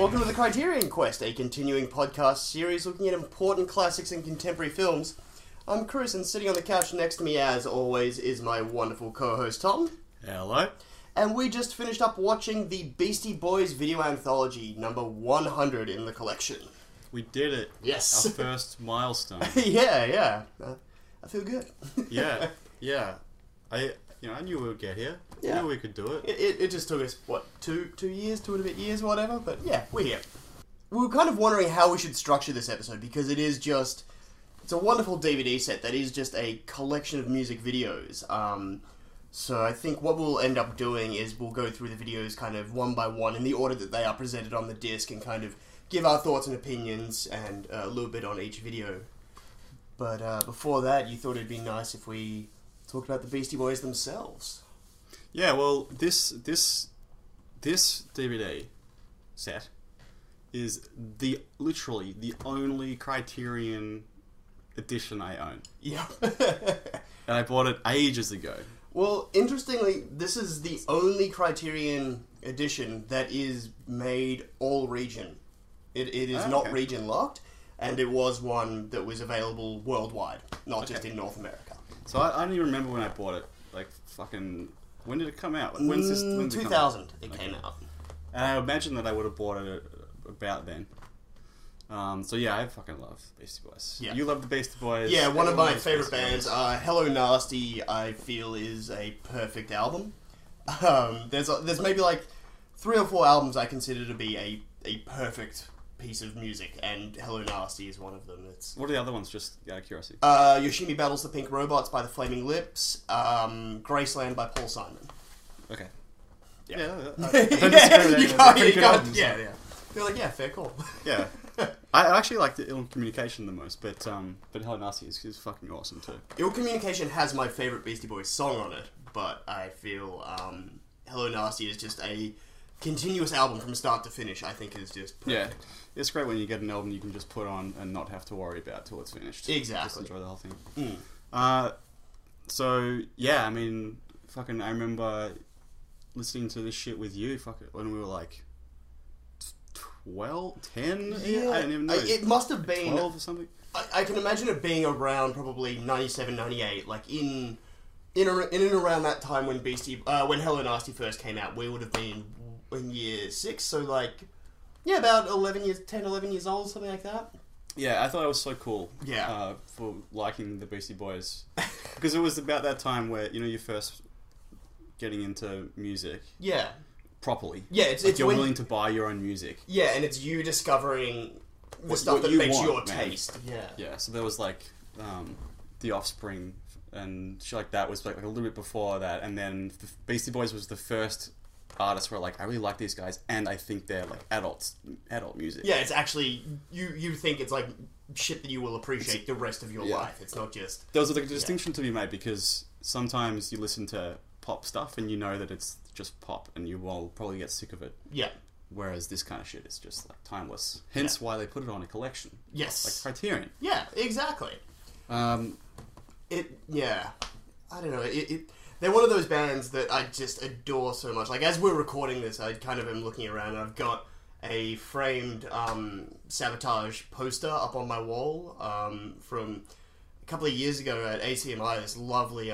Welcome to the Criterion Quest, a continuing podcast series looking at important classics and contemporary films. I'm Chris, and sitting on the couch next to me, as always, is my wonderful co-host Tom. Hello. And we just finished up watching the Beastie Boys video anthology, number 100 in the collection. We did it. Yes. Our first milestone. Yeah. I feel good. Yeah. I knew we would get here. Yeah. I knew we could do it. It just took us, two years, 2 and a bit years, whatever, but yeah, we're here. We were kind of wondering how we should structure this episode, because it's a wonderful DVD set that is just a collection of music videos. So I think what we'll end up doing is we'll go through the videos kind of one by one in the order that they are presented on the disc and kind of give our thoughts and opinions and a little bit on each video. But before that, you thought it'd be nice if we talked about the Beastie Boys themselves. Yeah, well, this DVD set is literally the only Criterion edition I own. Yeah. And I bought it ages ago. Well, interestingly, this is the only Criterion edition that is made all region. It is not region locked, and it was one that was available worldwide, not just in North America. So I don't even remember when I bought it. Like, fucking... When did it come out? Like, when's 2000 it came out. And I imagine that I would have bought it about then. So yeah, I fucking love Beastie Boys. Yeah. You love the Beastie Boys. Yeah, one of Everyone my loves favourite Beastie bands. Boys. Hello Nasty, I feel, is a perfect album. There's maybe like 3 or 4 albums I consider to be a perfect piece of music, and Hello Nasty is one of them. What are the other ones, just out of curiosity? Yoshimi Battles the Pink Robots by the Flaming Lips, Graceland by Paul Simon. Okay. Yeah. I don't disagree with any of them. They're pretty good albums. Yeah. They're like, yeah, fair call. Yeah. I actually like the Ill Communication the most, but Hello Nasty is fucking awesome too. Ill Communication has my favourite Beastie Boys song on it, but I feel Hello Nasty is just a continuous album from start to finish. I think is just perfect. Yeah. It's great when you get an album you can just put on and not have to worry about till it's finished. Exactly. Just enjoy the whole thing. Mm. So, yeah, I mean, fucking, I remember listening to this shit with you when we were like 12, 10? Yeah, I don't even know. It must have been 12 or something? I can imagine it being around probably 97, 98, like in and around that time when when Hello Nasty first came out. We would have been in year 6, so like, yeah, about 10, 11 years old, something like that. Yeah, I thought it was so cool. Yeah. For liking the Beastie Boys. Because it was about that time where, you're first getting into music. Yeah. Properly. Yeah, it's you're willing to buy your own music. Yeah, and it's you discovering the stuff what that you makes want, your man. taste. Yeah. Yeah, so there was like The Offspring and shit like that was like a little bit before that, and then the Beastie Boys was the first artist where like I really like these guys and I think they're like adult music. Yeah, it's actually you think it's like shit that you will appreciate the rest of your life. It's not just there was like a distinction to be made, because sometimes you listen to pop stuff and you know that it's just pop and you will probably get sick of it. Yeah. Whereas this kind of shit is just like timeless. Hence why they put it on a collection. Yes. Like Criterion. Yeah, exactly. I don't know. They're one of those bands that I just adore so much. Like, as we're recording this, I kind of am looking around and I've got a framed Sabotage poster up on my wall from a couple of years ago at ACMI, this lovely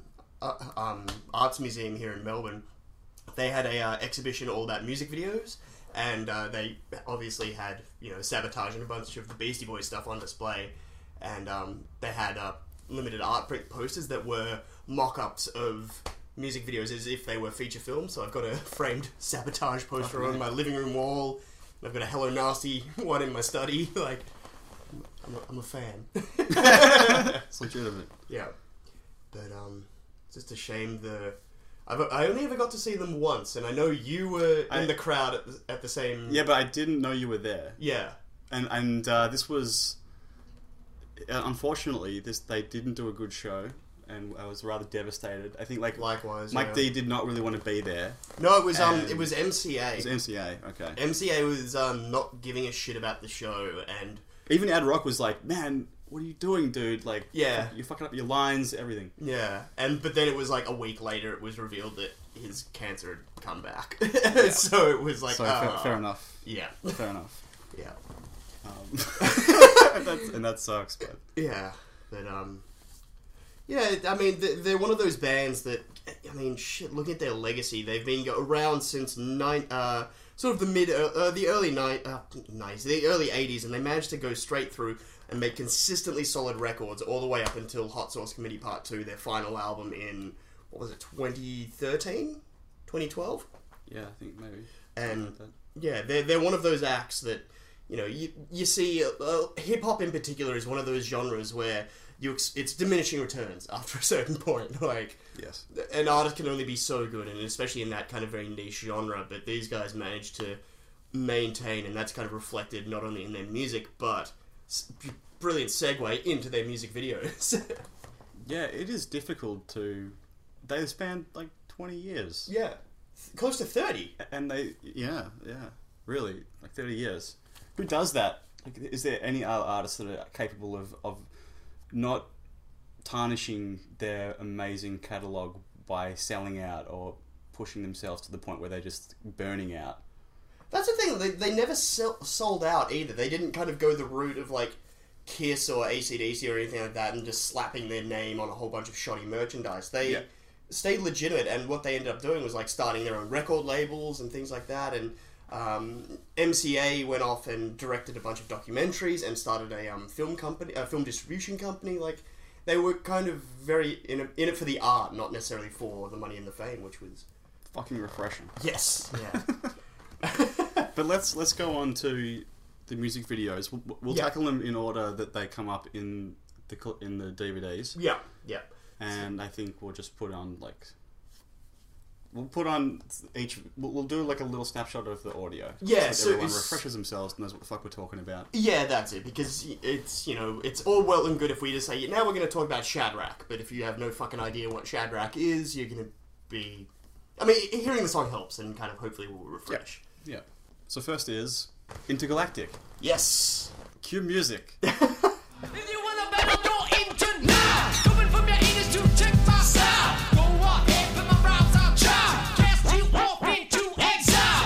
arts museum here in Melbourne. They had a exhibition all about music videos, and they obviously had, Sabotage and a bunch of the Beastie Boys stuff on display, and they had limited art print posters that were mock-ups of music videos as if they were feature films. So I've got a framed Sabotage poster on my living room wall, and I've got a Hello Nasty one in my study. Like, I'm a fan. It's legitimate. Yeah, but it's just a shame I only ever got to see them once, and I know you were in the crowd at the same... Yeah, but I didn't know you were there. Yeah. And this was... Unfortunately, they didn't do a good show, and I was rather devastated. I think, like... Likewise, Mike D did not really want to be there. No, it was MCA. It was MCA, okay. MCA was not giving a shit about the show, and... Even Ad Rock was like, man, what are you doing, dude? Like, Yeah. you're fucking up your lines, everything. Yeah, but then it was like a week later, it was revealed that his cancer had come back. So it was like, So fair enough. Yeah. Fair enough. Yeah. And that sucks, but Yeah, but yeah. I mean, they're one of those bands that, I mean, shit. Look at their legacy. They've been around since sort of the early 90s, the early 80s, and they managed to go straight through and make consistently solid records all the way up until Hot Sauce Committee Part 2, their final album in, what was it, 2013? 2012? yeah, I think maybe. And Like that. yeah, they're one of those acts that, you know, you see, hip hop in particular is one of those genres where it's diminishing returns after a certain point. Like, Yes. an artist can only be so good, and especially in that kind of very niche genre, but these guys managed to maintain, and that's kind of reflected not only in their music, but brilliant segue into their music videos. Yeah, it is difficult to. They spanned like 20 years. Yeah. Close to 30. And yeah, really, like 30 years. Who does that? Like, is there any other artists that are capable of not tarnishing their amazing catalogue by selling out or pushing themselves to the point where they're just burning out? That's the thing, they never sold out either. They didn't kind of go the route of like Kiss or AC/DC or anything like that and just slapping their name on a whole bunch of shoddy merchandise. They stayed legitimate, and what they ended up doing was like starting their own record labels and things like that. And MCA went off and directed a bunch of documentaries and started a film distribution company. Like, they were kind of very in it for the art, not necessarily for the money and the fame, which was Fucking refreshing. yes, yeah. But let's go on to the music videos. We'll tackle them in order that they come up in the DVDs. Yeah. And I think we'll just put on we'll put on each. We'll do like a little snapshot of the audio. Yeah, so everyone refreshes themselves and knows what the fuck we're talking about. Yeah, that's it, because it's, you know, it's all well and good if we just say, now we're going to talk about Shadrach, but if you have no fucking idea what Shadrach is, you're going to be... I mean, hearing the song helps, and kind of hopefully will refresh. Yeah. So first is Intergalactic. Yes! Cue music. If you wanna battle, go into now. Coming from your anus to check my style. Go ahead, put my rhymes on trial. Cast you off into exile.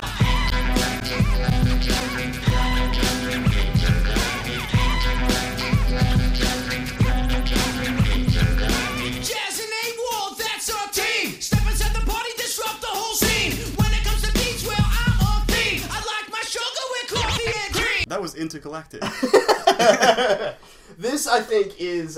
Jazz and A-Wall, that's our team. Step inside the party, disrupt the whole scene. When it comes to beats, well, I'm on theme. I like my sugar with coffee and cream. That was Intergalactic. This, I think, is,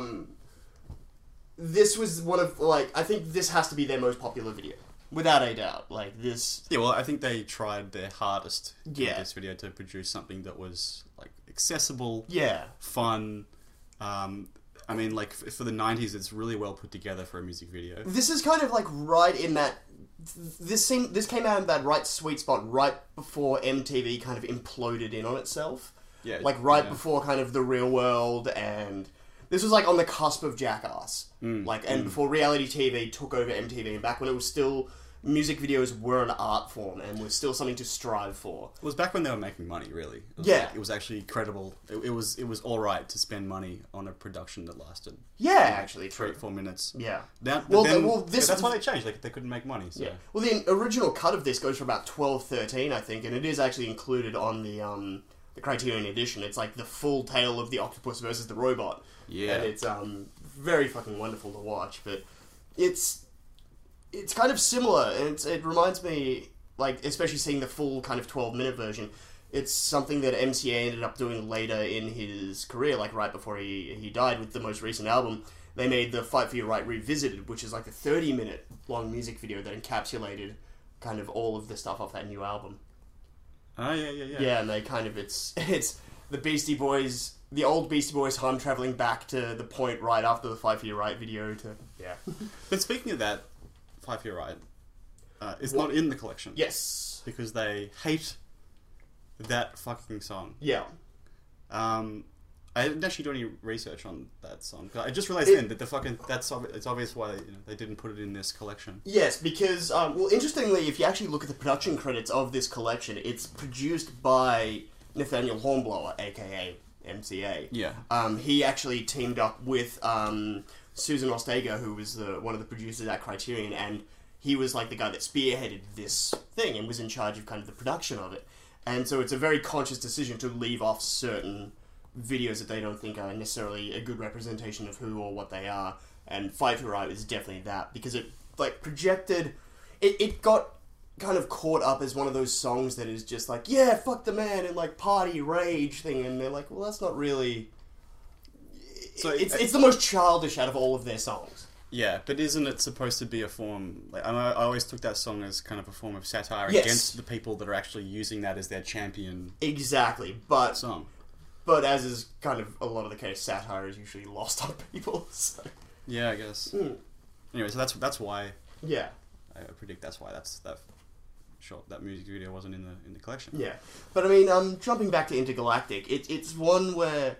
this was one of, like, I think this has to be their most popular video. Without a doubt. Like, this... Yeah, well, I think they tried their hardest with Yeah. this video to produce something that was, like, accessible, Yeah. fun. I mean, like, for the 90s, it's really well put together for a music video. This is kind of, like, right in that... This came out in that right sweet spot right before MTV kind of imploded in on itself. Yeah, Like, right before kind of The Real World, and... This was, like, on the cusp of Jackass. Before reality TV took over MTV, and back when it was still... Music videos were an art form, and were still something to strive for. It was back when they were making money, really. It was Yeah. like, it was actually credible. It was alright to spend money on a production that lasted Yeah, actually, true. 3-4 minutes. Yeah. Now, this that's why they changed. Like, they couldn't make money. So. Yeah. Well, the original cut of this goes for about 12-13, I think, and it is actually included on the Criterion edition. It's like the full tale of the octopus versus the robot. Yeah. And it's very fucking wonderful to watch, but it's kind of similar, and it reminds me, like, especially seeing the full kind of 12-minute version, it's something that MCA ended up doing later in his career, like right before he died with the most recent album. They made the Fight For Your Right Revisited, which is like a 30-minute long music video that encapsulated kind of all of the stuff off that new album. Oh, yeah. Yeah, and they kind of, it's the Beastie Boys, the old Beastie Boys time traveling back to the point right after the Fight For Your Right video to, yeah. But speaking of that, Fight For Your Right, it's not in the collection. Yes. Because they hate that fucking song. Yeah. I didn't actually do any research on that song. I just realized then that it's obvious why they didn't put it in this collection. Yes, because, well, interestingly, if you actually look at the production credits of this collection, it's produced by Nathaniel Hornblower, aka MCA. Yeah. He actually teamed up with Susan Ortega, who was one of the producers at Criterion, and he was like the guy that spearheaded this thing and was in charge of kind of the production of it. And so it's a very conscious decision to leave off certain videos that they don't think are necessarily a good representation of who or what they are. And Fight for Right is definitely that, because it like projected, it got kind of caught up as one of those songs that is just like, yeah, fuck the man, and like party rage thing, and they're like, well, that's not really. So it's the most childish out of all of their songs. Yeah, but isn't it supposed to be a form? Like, I always took that song as kind of a form of satire Yes. against the people that are actually using that as their champion Exactly, but song. as is kind of a lot of the case, satire is usually lost on people. So. Yeah, I guess. Anyway, so that's why Yeah, I predict that's why that music video wasn't in the collection. yeah, but I mean, jumping back to Intergalactic, it's one where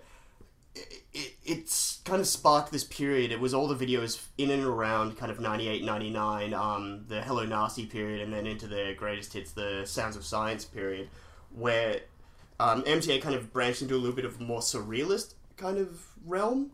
it's kind of sparked this period. It was all the videos in and around kind of 98, 99, the Hello Nasty period, and then into the greatest hits, the Sounds of Science period, where MTA kind of branched into a little bit of a more surrealist kind of realm.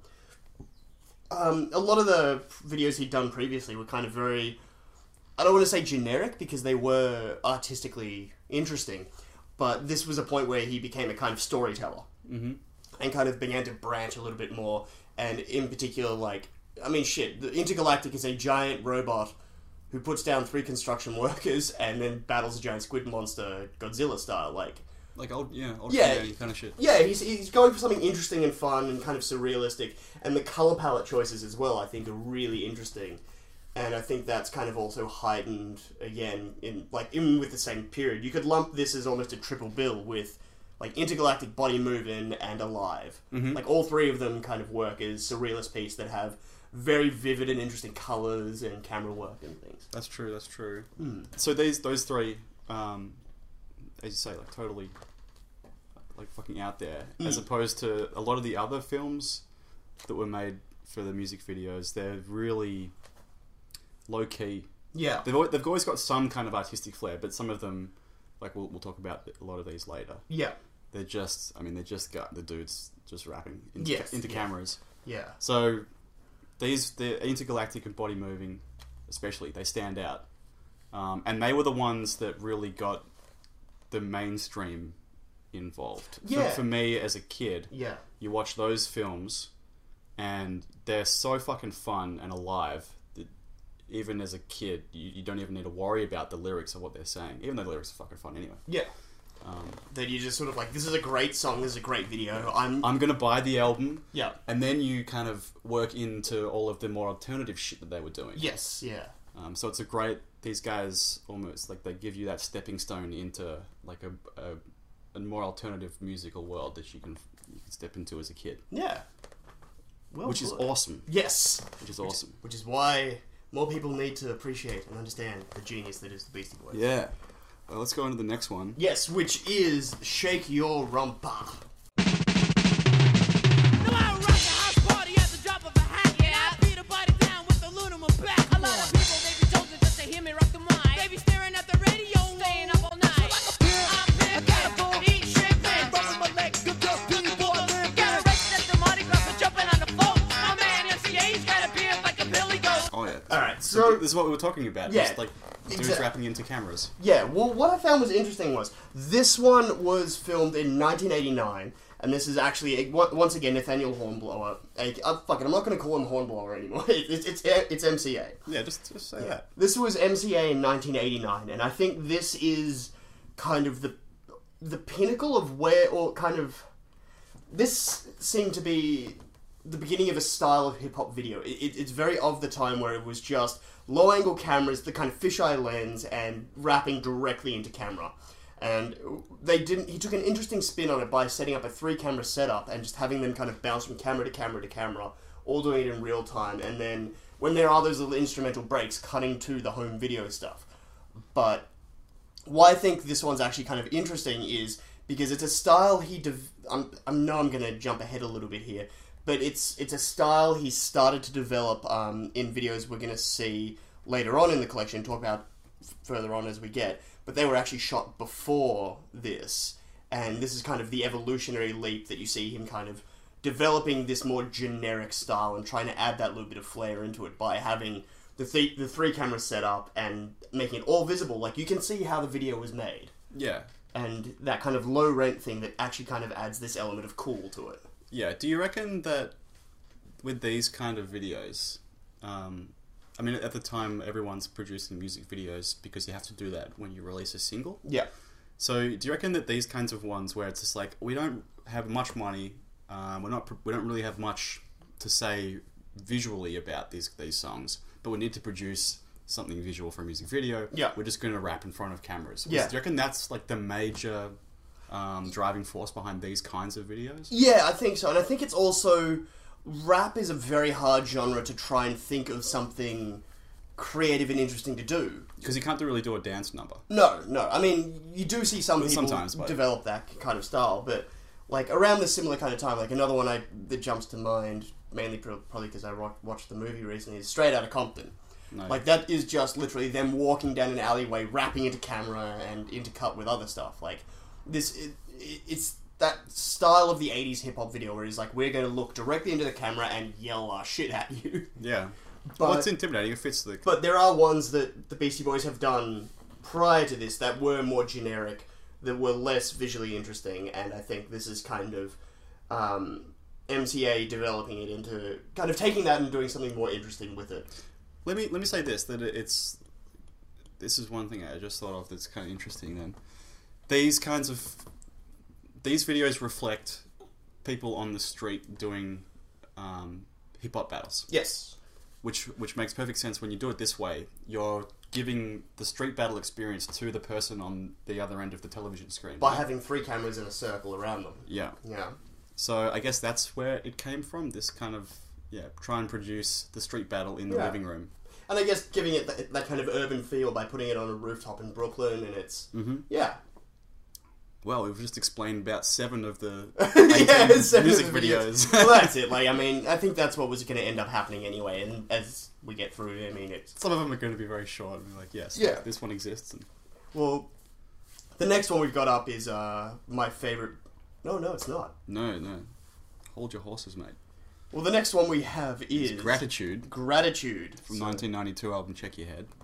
A lot of the videos he'd done previously were kind of very, I don't want to say generic, because they were artistically interesting, but this was a point where he became a kind of storyteller. Mm-hmm. And kind of began to branch a little bit more, and in particular, like, I mean, shit, the Intergalactic is a giant robot who puts down 3 construction workers and then battles a giant squid monster, Godzilla style, like old Yeah. Canadian kind of shit. yeah, he's going for something interesting and fun and kind of surrealistic, and the colour palette choices as well, I think, are really interesting, and I think that's kind of also heightened, again, even with the same period. You could lump this as almost a triple bill with like Intergalactic, Body Movin', and Alive. Mm-hmm. Like, all 3 of them kind of work as surrealist pieces that have very vivid and interesting colours and camera work and things. That's true. So those 3, as you say, like totally, like fucking out there, as opposed to a lot of the other films that were made for the music videos. They're really low key. Yeah. They've always got some kind of artistic flair, but some of them, like we'll talk about a lot of these later. Yeah. They just got the dudes just rapping into Yes, yeah. cameras. Yeah. So the Intergalactic and Body Moving, especially, they stand out, and they were the ones that really got the mainstream involved. Yeah. For me as a kid, Yeah. you watch those films, and they're so fucking fun and alive that even as a kid, you don't even need to worry about the lyrics of what they're saying, even though the lyrics are fucking fun anyway. Yeah. That you just sort of like, this is a great song, this is a great video, I'm gonna buy the album, yeah. and then you kind of work into all of the more alternative shit that they were doing. Yes, yeah. So it's a great, these guys almost like they give you that stepping stone into like a more alternative musical world that you can step into as a kid. Yeah. Well, Which is put. awesome. Yes. Which is awesome. Which is why more people need to appreciate and understand the genius that is the Beastie Boys. Yeah. Let's go into the next one. Yes, which is Shake Your Rumpa. Now I rock the house party at the drop of a hat. Yeah, I beat a body down with the loot on my back. A lot of people, they be chosen just to hear me rock the mic. They be staring at the radio, staying up all night. I'm pissed, eat shrimp, and rubbing my legs, good just before I live. Got arrested at the Mardi Gras for jumping on the float. My man MCA's got a beard like a Billy Goat. Oh yeah. Alright, so This is what we were talking about. Yeah, Just like dudes exactly. rapping into cameras. yeah, well, what I found was interesting was this one was filmed in 1989, and this is actually once again Nathaniel Hornblower. Fuck it, I'm not going to call him Hornblower anymore. It's MCA. Yeah, just say that. This was MCA in 1989, and I think this is kind of the pinnacle of where, or kind of, this seemed to be the beginning of a style of hip-hop video. It's very of the time where it was just low-angle cameras, the kind of fisheye lens, and rapping directly into camera. And he took an interesting spin on it by setting up a 3-camera setup and just having them kind of bounce from camera to camera to camera, all doing it in real time, and then when there are those little instrumental breaks, cutting to the home video stuff. But why I think this one's actually kind of interesting is because it's a style I know I'm going to jump ahead a little bit here, but it's a style he started to develop in videos we're going to see later on in the collection, talk about further on as we get, but they were actually shot before this, and this is kind of the evolutionary leap that you see him kind of developing this more generic style and trying to add that little bit of flair into it by having the three cameras set up and making it all visible. Like, you can see how the video was made. Yeah. And that kind of low rent thing that actually kind of adds this element of cool to it. Yeah. Do you reckon that with these kind of videos, I mean, at the time, everyone's producing music videos because you have to do that when you release a single. Yeah. So, do you reckon that these kinds of ones where it's just like, we don't have much money, we don't really have much to say visually about these songs, but we need to produce something visual for a music video. Yeah. We're just going to rap in front of cameras. Yeah. Do you reckon that's like the major driving force behind these kinds of videos? Yeah, I think so. And I think it's also... Rap is a very hard genre to try and think of something creative and interesting to do. Because you can't really do a dance number. No. I mean, you do see some people Sometimes, but... develop that kind of style, but like around the similar kind of time, like another one that jumps to mind, mainly probably because I watched the movie recently, is Straight Outta Compton. No. Like, that is just literally them walking down an alleyway, rapping into camera and intercut with other stuff. Like, it's that style of the 80s hip-hop video where it's like, we're going to look directly into the camera and yell our shit at you. Yeah. But, well, it's intimidating. It fits the... But there are ones that the Beastie Boys have done prior to this that were more generic, that were less visually interesting, and I think this is kind of MCA developing it into... kind of taking that and doing something more interesting with it. Let me say this, that it's... This is one thing I just thought of that's kind of interesting then. These videos reflect people on the street doing hip-hop battles. Yes. Which makes perfect sense when you do it this way. You're giving the street battle experience to the person on the other end of the television screen. By having three cameras in a circle around them. Yeah. Yeah. So I guess that's where it came from, this kind of, try and produce the street battle in the living room. And I guess giving it that kind of urban feel by putting it on a rooftop in Brooklyn, and it's... Mm-hmm. Yeah. Well, we've just explained about 7 of the 7 music of the videos. Well, that's it. Like, I mean, I think that's what was going to end up happening anyway, and as we get through it, I mean, it's... Some of them are going to be very short, and be like, yes, this one exists. And... Well, the next one we've got up is my favourite... No, it's not. No. Hold your horses, mate. Well, the next one we have is... Gratitude. Gratitude. From 1992 album Check Your Head.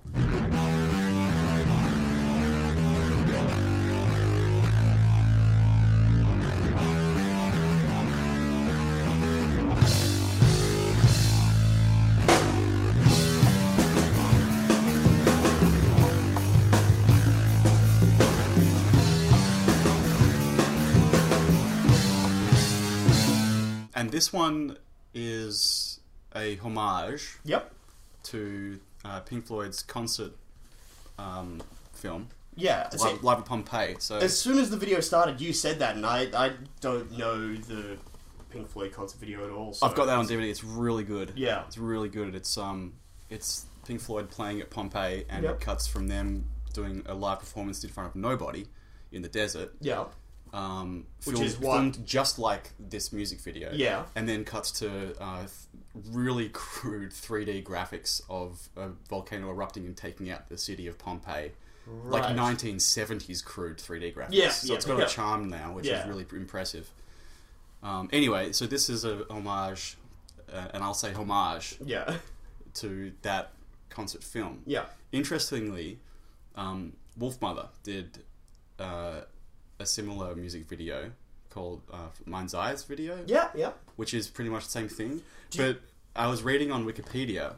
And this one is a homage to Pink Floyd's concert film. Yeah. Live at Pompeii. So as soon as the video started, you said that, and I don't know the Pink Floyd concert video at all. So I've got that on DVD. It's really good. Yeah. It's really good. It's Pink Floyd playing at Pompeii, and it cuts from them doing a live performance in front of nobody in the desert. Yeah. Which is filmed just like this music video. Yeah. And then cuts to really crude 3D graphics of a volcano erupting and taking out the city of Pompeii. Right. Like 1970s crude 3D graphics. Yeah, so it's got a charm now, which is really impressive. Anyway, so this is a homage, and I'll say homage, to that concert film. Yeah. Interestingly, Wolfmother did a similar music video called Mind's Eyes video. Yeah. Which is pretty much the same thing. But I was reading on Wikipedia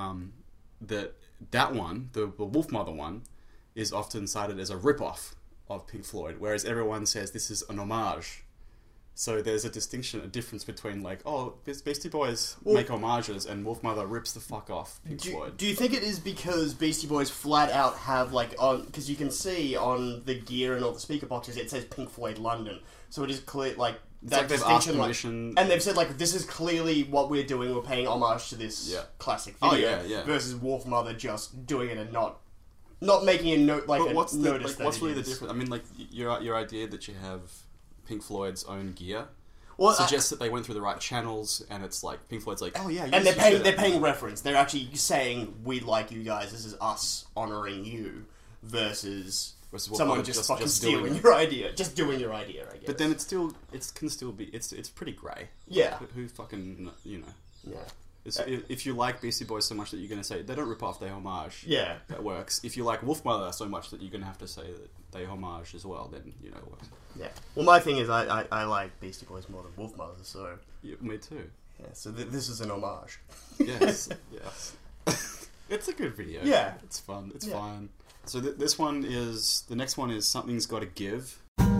that one, the Wolfmother one, is often cited as a rip-off of Pink Floyd, whereas everyone says this is an homage. So there's a difference between like, Beastie Boys make homages and Wolfmother rips the fuck off Pink Floyd. Do you think it is because Beastie Boys flat out have because you can see on the gear and all the speaker boxes it says Pink Floyd London, so it is clear that like they've asked permission, and they've said this is clearly what we're doing. We're paying homage to this classic video. Versus Wolfmother just doing it and not making a note what's notice. What's really the difference? I mean, your idea that you have Pink Floyd's own gear suggests that they went through the right channels, and it's like Pink Floyd's like, and they're paying reference. They're actually saying, "We like you guys. This is us honoring you." Versus Versus what someone we're just fucking doing stealing it. your idea, just doing your idea, I guess. But then it can still be it's pretty grey. Yeah. Who fucking Yeah. If you like Beastie Boys so much that you're going to say they don't rip off, they homage. Yeah. That works. If you like Wolfmother so much that you're going to have to say that they homage as well, then it works. Yeah. Well, my thing is, I like Beastie Boys more than Wolfmother, so... Yeah, me too. Yeah, so this is an homage. Yes, yes. It's a good video. Yeah. It's fun. It's Yeah. fine. So the next one is Something's Gotta Give.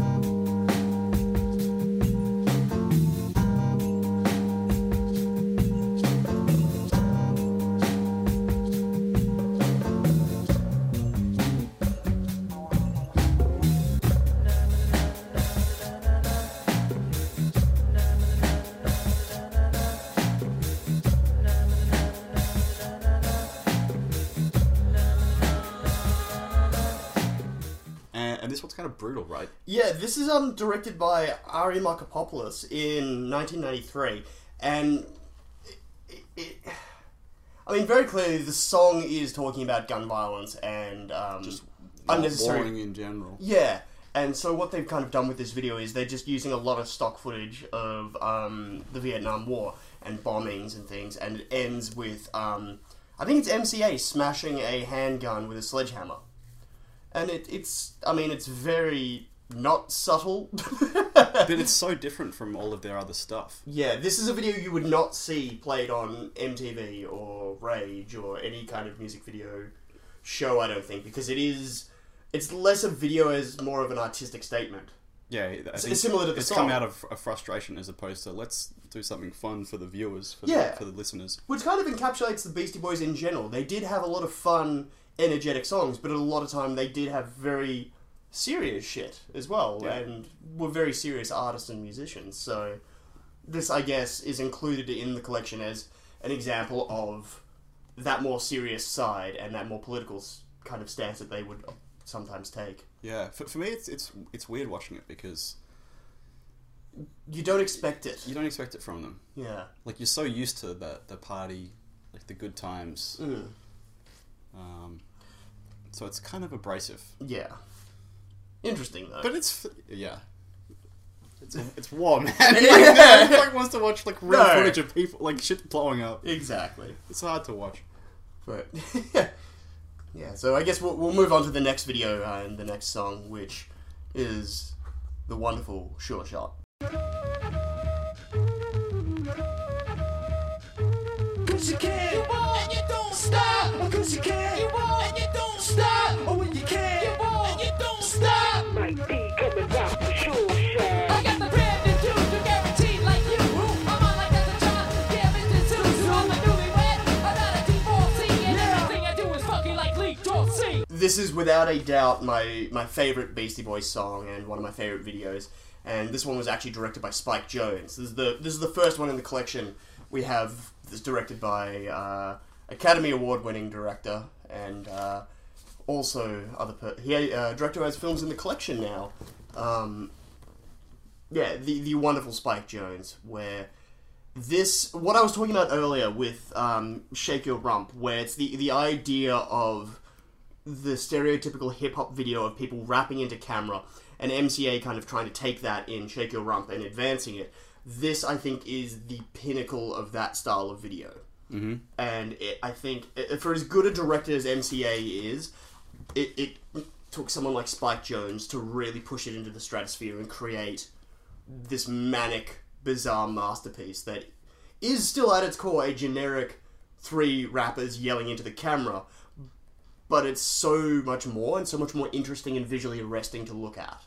And this one's kind of brutal, right? Yeah, this is directed by Ari Markopoulos in 1993, and I mean, very clearly, the song is talking about gun violence and Just unnecessary. warring in general. Yeah, and so what they've kind of done with this video is they're just using a lot of stock footage of the Vietnam War and bombings and things, and it ends with I think it's MCA smashing a handgun with a sledgehammer. And it's very not subtle. But it's so different from all of their other stuff. Yeah, this is a video you would not see played on MTV or Rage or any kind of music video show, I don't think, because it's less a video as more of an artistic statement. Yeah, I think It's similar to the it's song. come out of a frustration as opposed to let's do something fun for the viewers, for the listeners. Which kind of encapsulates the Beastie Boys in general. They did have a lot of fun, energetic songs, but a lot of time they did have very serious shit as well, Yeah. and were very serious artists and musicians. So this, I guess, is included in the collection as an example of that more serious side and that more political kind of stance that they would sometimes take. Yeah, for me, it's weird watching it because You don't expect it. you don't expect it from them. Yeah. Like you're so used to the party, like the good times. Mm. So it's kind of abrasive. Yeah. Interesting, though. But it's warm, man. Yeah. Like wants to watch like real No. footage of people like shit blowing up. Exactly. It's hard to watch. But yeah, so I guess we'll move on to the next video and the next song, which is the wonderful Sure Shot. Cause you can, and you don't stop. Cause you can, and you don't stop. Oh, when you can, and you don't stop. Might be coming out for sure, Shaq. I got the brand new dude, you guaranteed like you. I'm on like that's a job, yeah, it's a suit. I'm a newlywed, I'm not a divorcee, and everything I do is fucking like Lee Dorsey. This is without a doubt my favourite Beastie Boys song and one of my favourite videos. And this one was actually directed by Spike Jonze. This is the first one in the collection we have that's directed by Academy Award winning director and also director who has films in the collection now. The wonderful Spike Jonze, where what I was talking about earlier with Shake Your Rump, where it's the idea of the stereotypical hip-hop video of people rapping into camera, and MCA kind of trying to take that in Shake Your Rump and advancing it. This, I think, is the pinnacle of that style of video. Mm-hmm. And I think, for as good a director as MCA is, it took someone like Spike Jonze to really push it into the stratosphere and create this manic, bizarre masterpiece that is still at its core a generic three rappers yelling into the camera, but it's so much more and so much more interesting and visually arresting to look at.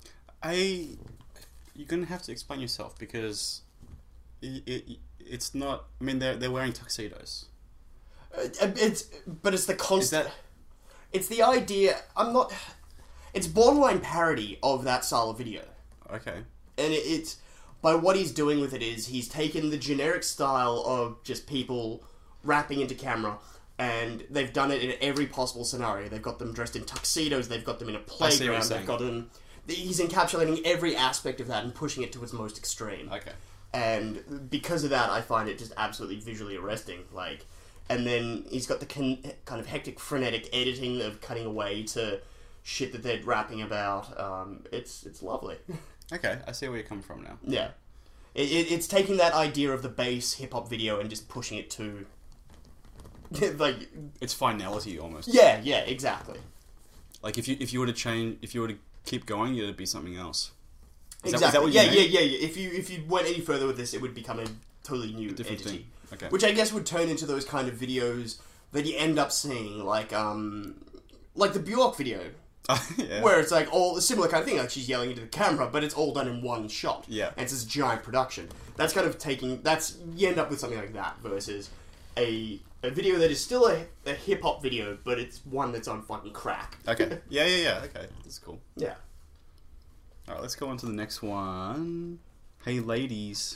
You're gonna have to explain yourself because it's not. I mean, they're wearing tuxedos. It's the constant. Is that- It's the idea. It's borderline parody of that style of video, Okay. and it's by what he's doing with it is he's taken the generic style of just people rapping into camera. And they've done it in every possible scenario. They've got them dressed in tuxedos. They've got them in a I see what you're playground. saying. They've got them. He's encapsulating every aspect of that and pushing it to its most extreme. Okay. And because of that, I find it just absolutely visually arresting. And then he's got the kind of hectic, frenetic editing of cutting away to shit that they're rapping about. It's lovely. Okay, I see where you're coming from now. Yeah. It's taking that idea of the bass hip-hop video and just pushing it to... like... It's finality, almost. Yeah, exactly. Like, if you were to keep going, it'd be something else. Is Exactly. that what you mean? Yeah. If you went any further with this, it would become a totally new Different entity. thing. Okay. Which I guess would turn into those kind of videos that you end up seeing, like the Bjork video, Yeah. where it's like all a similar kind of thing, like she's yelling into the camera, but it's all done in one shot. Yeah. And it's this giant production. That's kind of you end up with something like that versus a video that is still a hip hop video, but it's one that's on fucking crack. Okay. Yeah. Okay, that's cool. Yeah. All right, let's go on to the next one. Hey, ladies.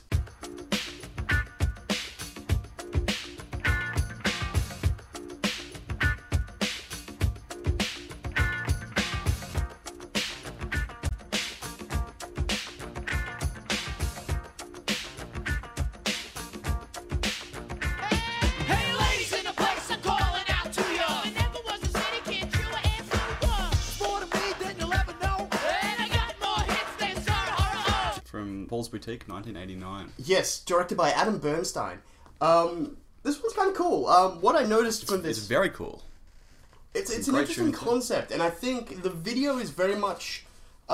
Hey, ladies in the place, I'm calling out to ya. There never was a city kid, truer and super. More to me than you'll ever know. And I got more hits than Sarah. From Paul's Boutique, 1989. Yes, directed by Adam Bernstein. This one's kind of cool. What I noticed from It's this... very cool. It's an great interesting tune, too. concept, and I think the video is very much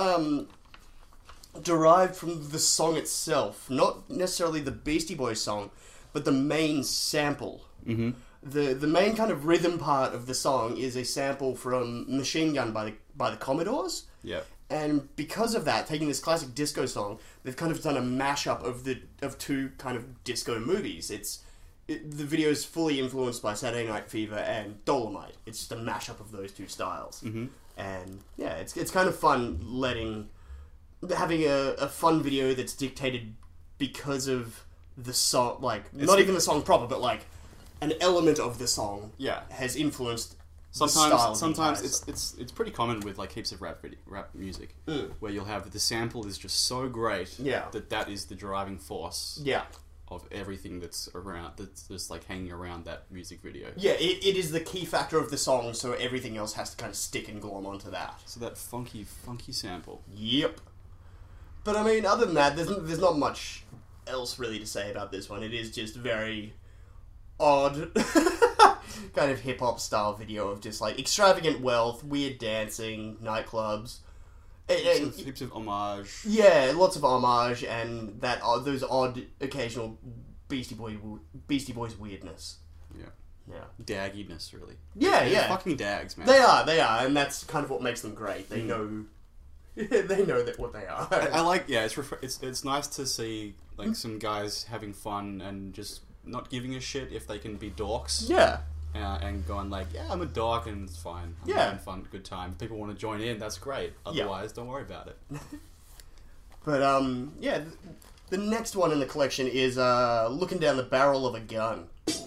derived from the song itself. Not necessarily the Beastie Boys song, but the main sample. Mm-hmm. The main kind of rhythm part of the song is a sample from Machine Gun by the Commodores. Yeah. And because of that, taking this classic disco song, they've kind of done a mashup of two kind of disco movies. The video is fully influenced by Saturday Night Fever and Dolomite. It's just a mashup of those two styles. Mm-hmm. And yeah, it's kind of fun having a fun video that's dictated because of the song, like not even the song proper, but like an element of the song. Yeah. Has influenced. The style of the Sometimes entire it's pretty common with like heaps of rap music where you'll have the sample is just so great that is the driving force Yeah. of everything that's just like hanging around that music video. Yeah, it is the key factor of the song, so everything else has to kind of stick and glom onto that. So that funky sample. Yep. But I mean, other than that, there's not much else really to say about this one. It is just very odd kind of hip-hop style video of just like extravagant wealth, weird dancing, nightclubs. Heaps of homage. Yeah, lots of homage and those odd occasional Beastie Boys weirdness. Yeah. Yeah. Dagginess, really. Yeah, They're yeah. fucking dags, man. They are, and that's kind of what makes them great. They know what they are. I like, yeah, it's nice to see like some guys having fun and just not giving a shit if they can be dorks. Yeah. And going like, yeah, I'm a dork and it's fine. I'm having fun, good time. If people want to join in, that's great. Otherwise, don't worry about it. But yeah, the next one in the collection is looking down the barrel of a gun.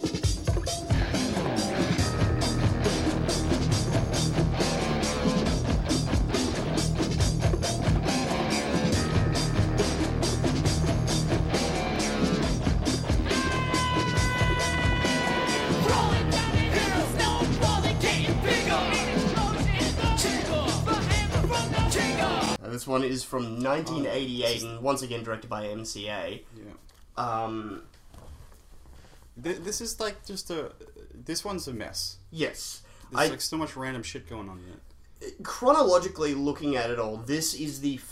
Rolling down the hill, snowballing, getting bigger. Explosion, the hammer from the trigger. This one is from 1988, and once again directed by MCA. Yeah. This is like this one's a mess. Yes. There's like so much random shit going on in it. Chronologically looking at it all, this is the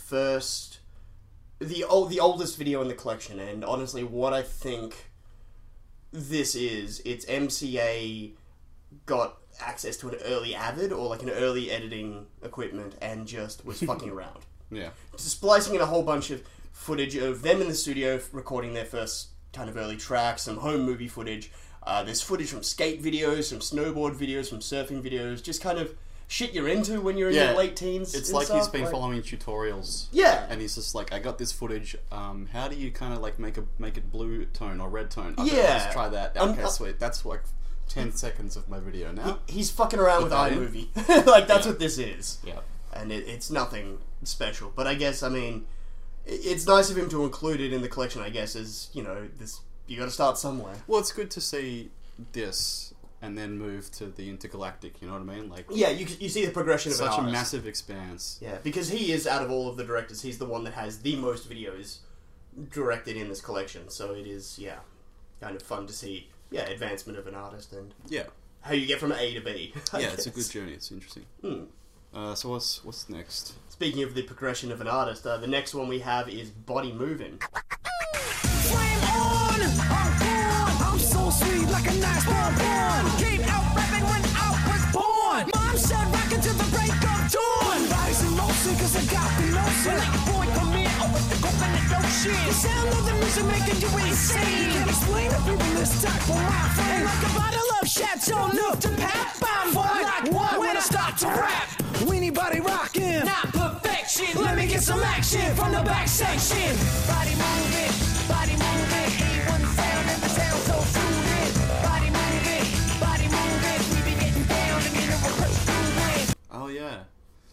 oldest video in the collection, and honestly, what I think this is, it's MCA got access to an early Avid or like an early editing equipment and just was fucking around. Yeah. Splicing in a whole bunch of footage of them in the studio recording their first kind of early tracks, some home movie footage. There's footage from skate videos, some snowboard videos, from surfing videos, just kind of shit you're into when you're in your late teens. It's and like stuff. he's been following tutorials. Yeah. And he's just like, I got this footage. How do you kind of like make it blue tone or red tone? Okay, Yeah. let's try that. Okay, sweet. That's like 10 seconds of my video now. He's fucking around with that in. iMovie. Like, that's what this is. Yeah. And it's nothing special. But I guess, I mean, it's nice of him to include it in the collection, I guess, as, you know, this. You gotta start somewhere. Well, it's good to see this and then move to the intergalactic. You know what I mean? Like, Yeah, you see the progression of such an a artist. massive expanse. Yeah, because he is, out of all of the directors, he's the one that has the most videos directed in this collection. So it is, kind of fun to see, advancement of an artist and Yeah, how you get from A to B. I yeah, it's a guess. good journey. It's interesting. Hmm. So what's next? Speaking of the progression of an artist, the next one we have is Body Movin'. Flame on, I'm gone. I'm so sweet like a nice bonbon. Came out rapping when I was born. Mom said rockin' to the break of dawn. Rising motion 'cause I got the notion. Like a boy come in over the coconut ocean. The sound of the music making you insane. Can't explain to people this type of rap. And like a bottle of Chateau Neuf to pap. I'm like what when I start to rap. Weenie body rockin', not perfection. Let me get some action from the back section. Body moving, body moving. A1 sound and the sound so fluid. Body moving. We be getting down and in a request. Oh yeah,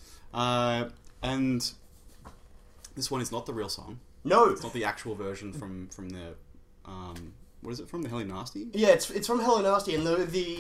and this one is not the real song. No, It's not the actual version from the what is it from the Helly Nasty? yeah, it's from Hello Nasty, and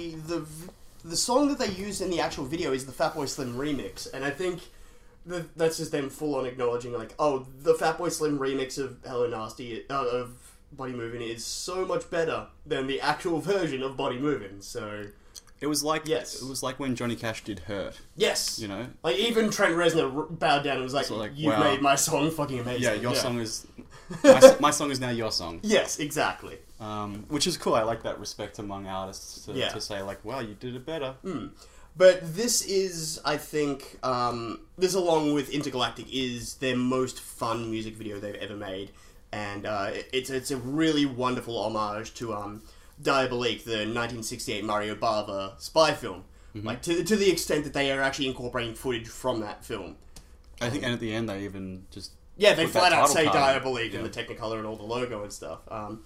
the song that they use in the actual video is the Fatboy Slim remix, and I think that's just them full on acknowledging like, oh, the Fatboy Slim remix of Hello Nasty of Body Movin' is so much better than the actual version of Body Movin'. So It was like Yes. it was like when Johnny Cash did Hurt. yes, You know? like even Trent Reznor bowed down and was like, So, like, "You've wow. made my song fucking amazing." Yeah, your song is my song is now your song. Yes, exactly. Which is cool. I like that respect among artists Yeah. to say like, wow, you did it better. But this is, I think, this along with Intergalactic is their most fun music video they've ever made, and it's a really wonderful homage to Diabolique, the 1968 Mario Bava spy film. Like to the extent that they are actually incorporating footage from that film. I think, and at the end they even just Yeah, they put that flat out title say card. Diabolique Yeah. in the Technicolor and all the logo and stuff.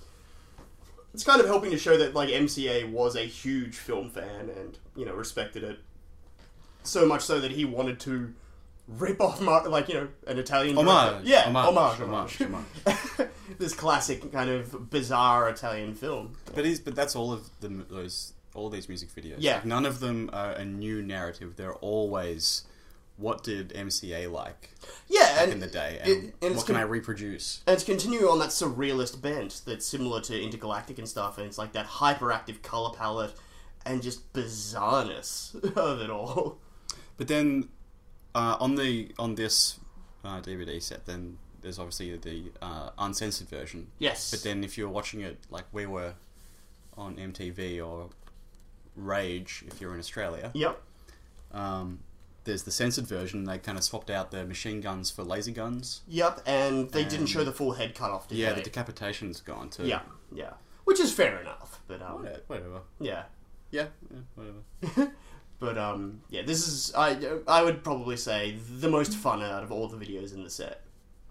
It's kind of helping to show that like MCA was a huge film fan and respected it so much so that he wanted to rip off an Italian Homage. director. Yeah, Homage. This classic kind of bizarre Italian film. But that's all of all these music videos. Yeah. Like, none of them are a new narrative. They're always, what did MCA like Yeah, back and in the day, and and it's what can I reproduce? And it's continuing on that surrealist bent that's similar to Intergalactic and stuff, and it's like that hyperactive color palette and just bizarreness of it all. But then on this DVD set, then there's obviously the uncensored version. Yes. But then if you're watching it like we were on MTV or Rage, if you're in Australia, Yep. there's the censored version. They kind of swapped out the machine guns for laser guns. Yep, and they didn't show the full head cut off, did Yeah, they? the decapitation's gone too. Yeah. Which is fair enough, but Whatever. yeah. Yeah, whatever. But this is I would probably say the most fun out of all the videos in the set.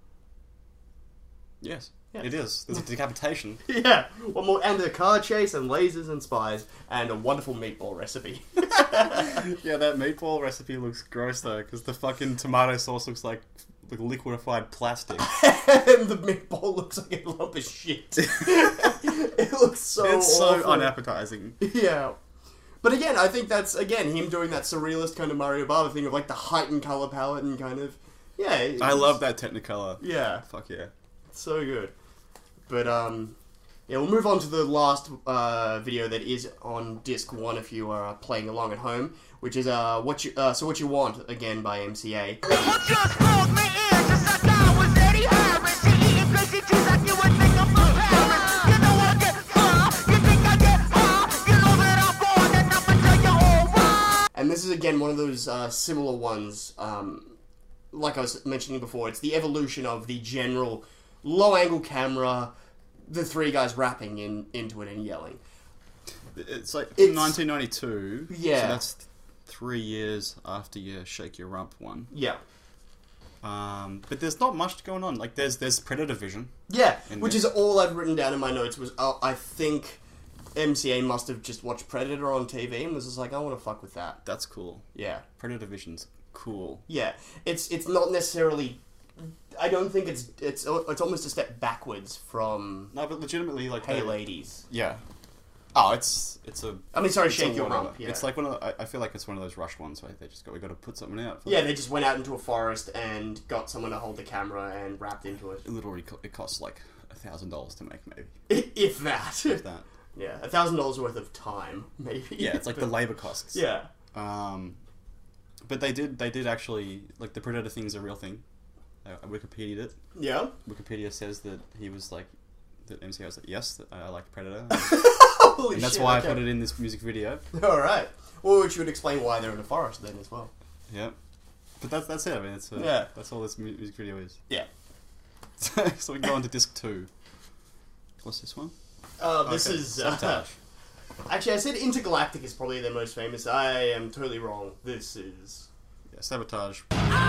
Yes, Yeah. it is. There's a decapitation. Yeah, one more, and a car chase and lasers and spies and a wonderful meatball recipe. Yeah, that meatball recipe looks gross though, because the fucking tomato sauce looks like liquefied plastic. And the meatball looks like a lump of shit. It looks so It's so awful. unappetizing. Yeah. But again, I think that's, again, him doing that surrealist kind of Mario Bava thing of, like, the heightened colour palette and kind of... Yeah. I love that Technicolor. Yeah. Fuck yeah. So good. But, we'll move on to the last video that is on disc 1 if you are playing along at home, which is What You Want, again, by MCA. And this is, again, one of those similar ones, like I was mentioning before, it's the evolution of the general low-angle camera, the three guys rapping into it and yelling. It's like It's- 1992. Yeah. So that's 3 years after your Shake Your Rump one. Yeah. But there's not much going on. Like, there's Predator Vision. Yeah, And which the- is all I've written down in my notes was, I think MCA must have just watched Predator on TV and was just like, I want to fuck with that. That's cool. Yeah. Predator Vision's cool. Yeah. It's not necessarily... I don't think it's almost a step backwards from No, but legitimately, like, Hey they- Ladies. Yeah. Oh, it's a. I mean, sorry, it's shake a your whatever. rump. Yeah. It's like one of. I feel like it's one of those rushed ones where we got to put something out. Yeah, they just went out into a forest and got someone to hold the camera and rapped into it. Literally, it costs like $1,000 to make, maybe. If that. If that. Yeah, $1,000 worth of time, maybe. Yeah, it's like the labor costs. Yeah. But they did actually, like, the Predator thing's a real thing. I Wikipedia'd it. Yeah. Wikipedia says that he was like, that MCA was like, yes, that I like Predator. Holy And that's shit, why okay. I put it in this music video. Alright. Well, which would explain why they're in a forest then as well. Yeah. But that's it, I mean, it's Yeah. that's all this music video is. Yeah. So we can go on to disc 2. What's this one? This Okay, is... Sabotage. Actually, I said Intergalactic is probably their most famous. I am totally wrong. This is... Yeah, Sabotage.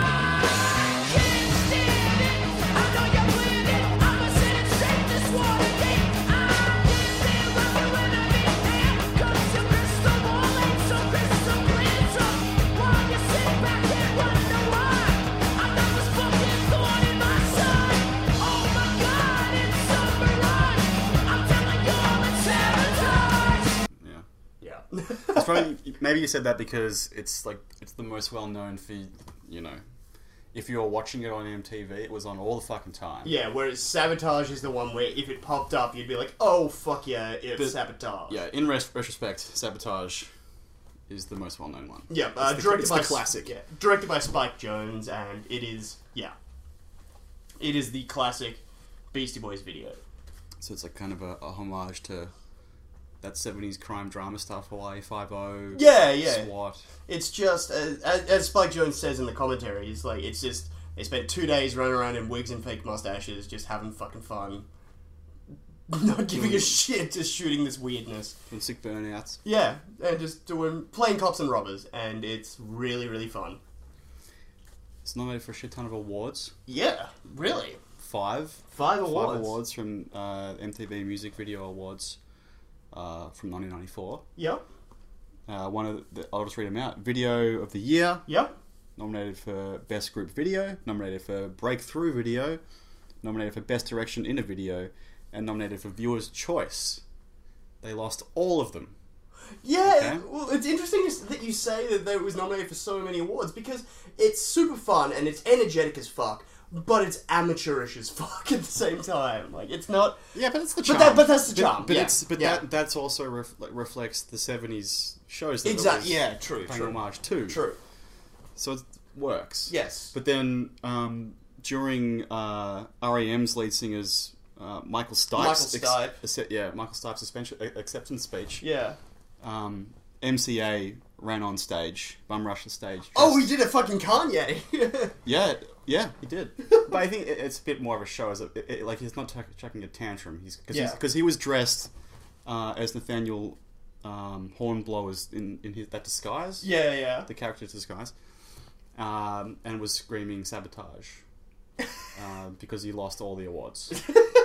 Yeah. Yeah. It's probably, maybe you said that because it's like, it's the most well known for, you know, if you were watching it on MTV, it was on all the fucking time. Yeah, whereas Sabotage is the one where if it popped up, you'd be like, oh, fuck yeah, it's But- Sabotage. Yeah, in retrospect, Sabotage is the most well known one. Yeah, It's directed by the classic. Yeah, directed by Spike Jones, and it is the classic Beastie Boys video. So it's like kind of a homage to that 70s crime drama stuff, Hawaii Five-0. Yeah, yeah. SWAT. It's just as Spike Jones says in the commentary, it's like it's just they spent 2 days running around in wigs and fake mustaches, just having fucking fun, not giving a shit, just shooting this weirdness. And sick burnouts. Yeah, and just playing cops and robbers, and it's really really fun. It's nominated for a shit ton of awards. Yeah, really. 5 Five awards. 5 awards from MTV Music Video Awards from 1994. Yep. I'll just read them out. Video of the Year, Yep. nominated for Best Group Video, nominated for Breakthrough Video, nominated for Best Direction in a Video, and nominated for Viewer's Choice. They lost all of them. Yeah, Okay. well, it's interesting that you say that it was nominated for so many awards because it's super fun and it's energetic as fuck, but it's amateurish as fuck at the same time. Like it's not. Yeah, but it's the But charm. that's the charm. But yeah. that's also reflects the 70s shows. That Exactly. it was Yeah. True. paying True. homage to. True. So it works. Yes. But then during REM's lead singer's Michael Stipe's Michael Stipe's suspension acceptance speech. Yeah. MCA ran on stage, bum rushed the stage. Oh, he did a fucking Kanye. Yeah, he did. But I think it's a bit more of a show, like he's not chucking a tantrum. Because he was dressed as Nathaniel Hornblower's in that disguise. Yeah. Yeah. The character's disguise, and was screaming sabotage because he lost all the awards.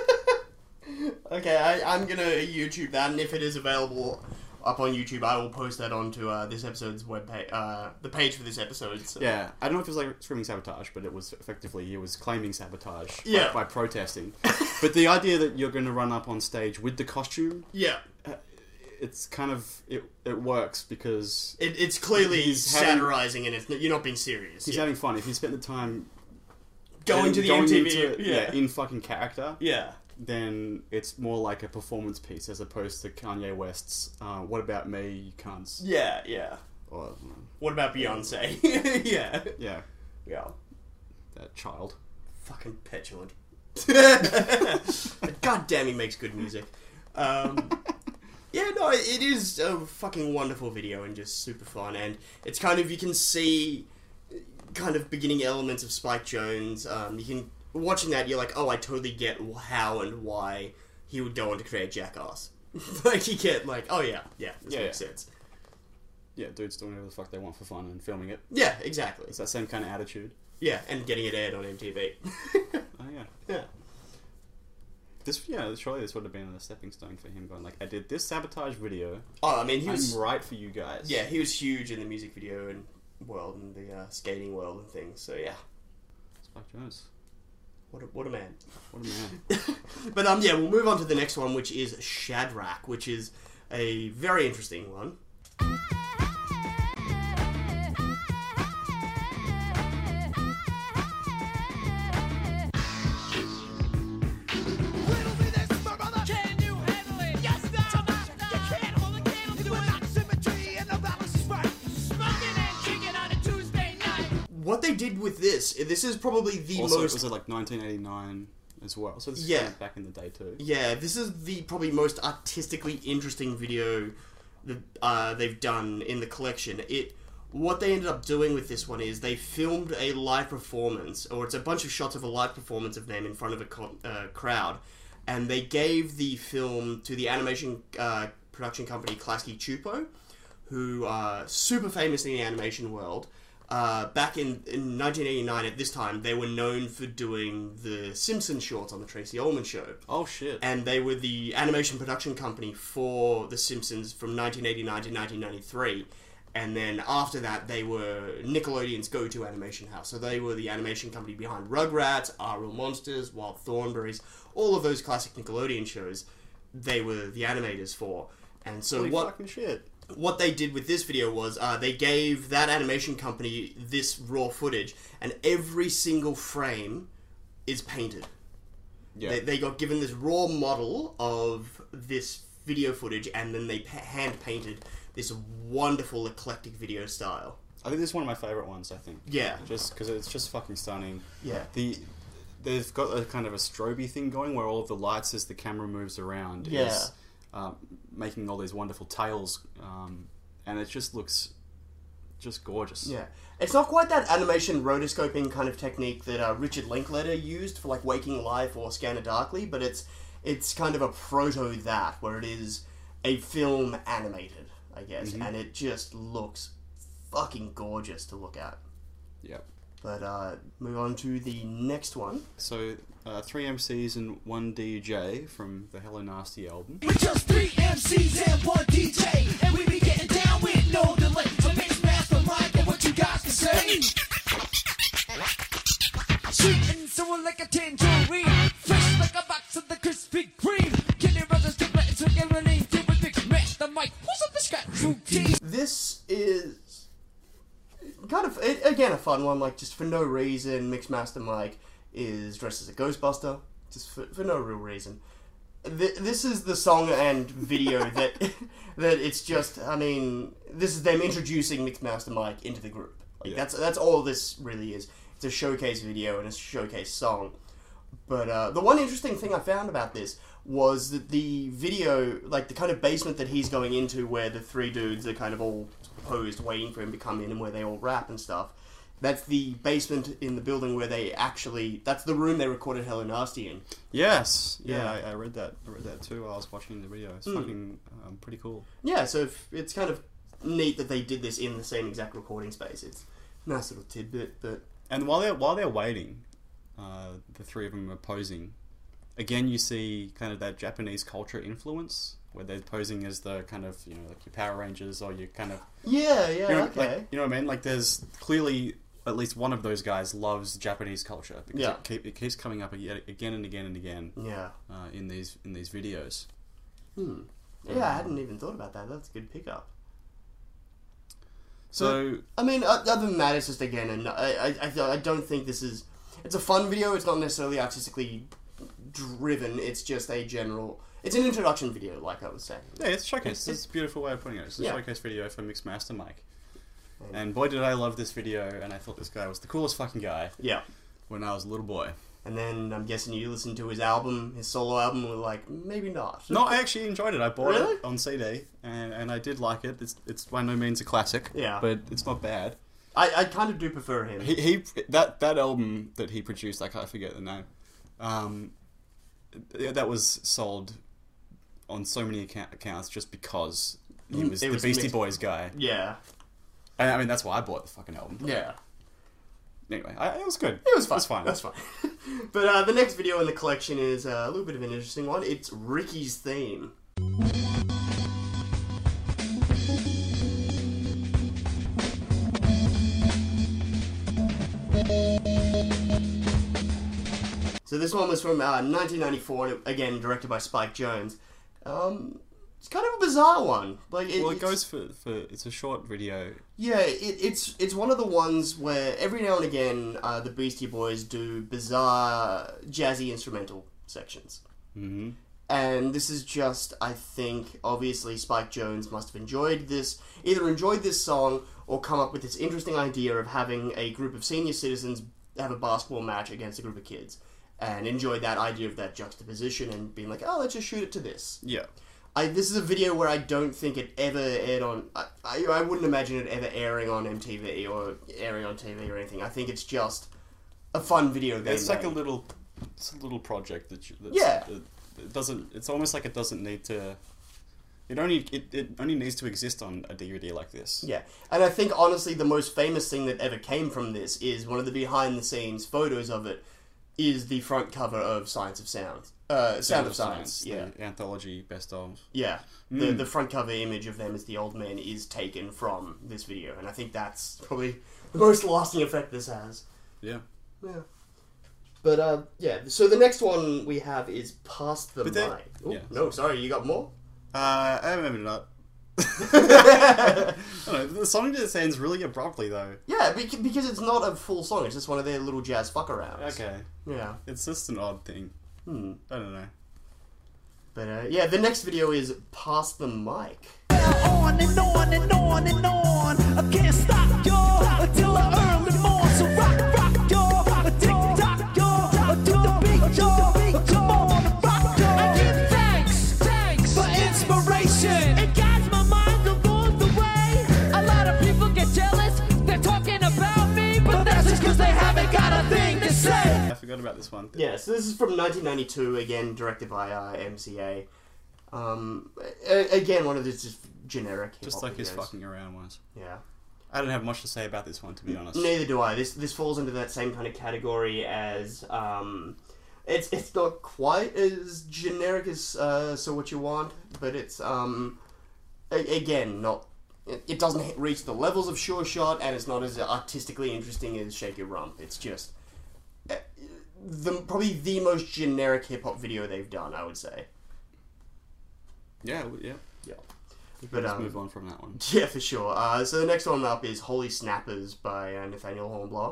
Okay, I'm gonna YouTube that, and if it is available up on YouTube, I will post that onto this episode's webpage, the page for this episode. So. Yeah, I don't know if it was like screaming sabotage, but it was effectively he was claiming sabotage Yeah. by protesting. But the idea that you're going to run up on stage with the costume, Yeah. it's kind of it works because It's clearly He's having- satirizing, and you're not being serious. he's Yeah. having fun. If he spent the time going to the going MTV. into- Yeah. in fucking character, Yeah. then it's more like a performance piece as opposed to Kanye West's "What About Me, You Cunts." Yeah. Yeah. Or What about Beyonce? Yeah. yeah, Yeah. that child. Fucking petulant. God damn, he makes good music. Yeah, no, it is a fucking wonderful video and just super fun. And it's kind of, you can see kind of beginning elements of Spike Jones. You can, watching that, you're like, oh, I totally get how and why he would go on to create Jackass. Like, you get, like, oh yeah, this Yeah, makes yeah. sense. Yeah, dudes doing whatever the fuck they want for fun and filming it. Yeah, exactly. It's that same kind of attitude. Yeah, and getting it aired on MTV. Oh yeah. Yeah. Surely this would have been a stepping stone for him going like, I did this sabotage video. Oh, I mean, he was... I'm right for you guys. Yeah, he was huge in the music video and world and the skating world and things. So yeah, Spike Jones. what a man. What a man. But yeah, we'll move on to the next one, which is Shadrach, which is a very interesting one. Riddle me this, my brother. Can you handle it? Yes, sir. You can't hold a candle to an oxymetry, and the balance is right. Smoking and drinking on a Tuesday night. What they did with this is probably the Also, most... was it like 1989 as well? So this is Yeah. kind of back in the day too. Yeah, this is the probably most artistically interesting video that they've done in the collection. What they ended up doing with this one is they filmed a live performance, or it's a bunch of shots of a live performance of them in front of a crowd, and they gave the film to the animation production company Klasky Csupo, who are super famous in the animation world. Back in 1989, at this time, they were known for doing the Simpsons shorts on the Tracy Ullman Show. Oh shit! And they were the animation production company for The Simpsons from 1989 to 1993. And then after that, they were Nickelodeon's go-to animation house. So they were the animation company behind Rugrats, Our Real Monsters, Wild Thornberrys, all of those classic Nickelodeon shows. They were the animators for. And so Holy fucking shit! what they did with this video was they gave that animation company this raw footage, and every single frame is painted. Yeah. They got given this raw model of this video footage, and then they hand painted this wonderful eclectic video style. I think this is one of my favorite ones. I think. Yeah. Just because it's just fucking stunning. Yeah. They've got a kind of a strobe thing going where all of the lights as the camera moves around Yeah. is making all these wonderful tails, and it just looks just gorgeous. Yeah. It's not quite that animation rotoscoping kind of technique that Richard Linklater used for like Waking Life or Scanner Darkly, but it's kind of a proto that, where it is a film animated, I guess, and it just looks fucking gorgeous to look at. Yep. But move on to the next one. So 3 MCs and 1 DJ from the Hello Nasty album. With just 3 MCs and 1 DJ, and we be getting down with no delay. So mix master mic and what you got to say. Sweet and sour like a tangerine, fresh like a box of the Krispy Kreme. Kenny Brothers, Dipper, and Swig and Renee, did with mix master mic. Who's up the scratch routine? This is kind of, again, a fun one, like just for no reason. Mixmaster Mike is dressed as a Ghostbuster, just for no real reason. This is the song and video that it's just, I mean, this is them introducing Mixmaster Mike into the group. Like, Yeah. that's all this really is. It's a showcase video and a showcase song. But the one interesting thing I found about this was that the video, like the kind of basement that he's going into where the 3 dudes are kind of all posed waiting for him to come in and where they all rap and stuff, that's the basement in the building where they actually, that's the room they recorded Hello Nasty in. Yes. Yeah, Yeah. I read that. I read that too while I was watching the video. It's fucking pretty cool. Yeah, so it's kind of neat that they did this in the same exact recording space. It's a nice little tidbit, but... And while they're waiting, the 3 of them are posing. Again, you see kind of that Japanese culture influence, where they're posing as the kind of, you know, like your Power Rangers or your kind of... Yeah, You know, okay. like, you know what I mean? Like, there's clearly at least one of those guys loves Japanese culture because Yeah. it keeps coming up again and again and again Yeah. in these videos. Yeah, I hadn't even thought about that. That's a good pickup. So I mean, other than that, it's just, again, and I don't think this is... It's a fun video. It's not necessarily artistically driven. It's just a general... It's an introduction video, like I was saying. yeah, it's a showcase. It's a beautiful way of putting it. It's a Yeah. showcase video for Mixmaster Mike. And boy, did I love this video, and I thought this guy was the coolest fucking guy Yeah. when I was a little boy. And then I'm guessing you listened to his album, his solo album, and were like, maybe not. No, I actually enjoyed it. I bought Really? it on CD, and I did like it. It's by no means a classic, Yeah. but it's not bad. I kind of do prefer him. He that album that he produced, I forget the name. That was sold on so many accounts just because he was It the was Beastie mixed. Boys guy. Yeah. I mean, that's why I bought the fucking album. Yeah. Anyway, it was good. It was fun. It was fine. That's fine. But the next video in the collection is a little bit of an interesting one. It's Ricky's theme. So this one was from 1994, and again directed by Spike Jonze. it's kind of a bizarre one. Like, Well, it goes for it's a short video. Yeah, it's one of the ones where every now and again the Beastie Boys do bizarre jazzy instrumental sections. Mm-hmm. And this is just, I think, obviously Spike Jonze must have enjoyed this song or come up with this interesting idea of having a group of senior citizens have a basketball match against a group of kids. And enjoyed that idea of that juxtaposition and being like, oh, let's just shoot it to this. Yeah. This is a video where I don't think it ever aired on... I wouldn't imagine it ever airing on MTV or airing on TV or anything. I think it's just a fun video they It's made. like a little project that's Yeah. It doesn't. It's almost like it doesn't need to. It only needs to exist on a DVD like this. Yeah, and I think, honestly, the most famous thing that ever came from this is one of the behind-the-scenes photos of it is the front cover of Science of Sound. Sound of Science, yeah. The anthology best of. Yeah, the front cover image of them as the old men is taken from this video, and I think that's probably the most lasting effect this has. Yeah. Yeah. But, yeah, so the next one we have is Past the But then- Mic. Ooh, yeah. No, sorry, you got more? I remember not. I don't know, the song just ends really abruptly though. Yeah, because it's not a full song, it's just one of their little jazz fuck-arounds. Okay. Yeah. It's just an odd thing. I don't know. But, yeah, the next video is Past the Mic. On and on and on and on. I can't stop, yo, until the early morn. So rock, yo, tick tock, yo, do the beat, yo, come on, rock, yo. I give thanks For inspiration. It guides my mind along the way. A lot of people get jealous. They're talking about me, but that's just because they haven't got a thing to say. I forgot about this one. Yeah, so this is from 1992, again, directed by MCA. Again, one of these just generic hip-hop Just like his videos. fucking around ones. Yeah. I don't have much to say about this one, to be honest. Neither do I. This falls into that same kind of category as it's not quite as generic as So What You Want, but it's again not. It doesn't reach the levels of Sure Shot, and it's not as artistically interesting as Shake Your Rump. It's just probably the most generic hip hop video they've done, I would say. Yeah. Yeah. But let's move on from that one. Yeah, for sure. So the next one up is Holy Snappers by Nathaniel Hornblower.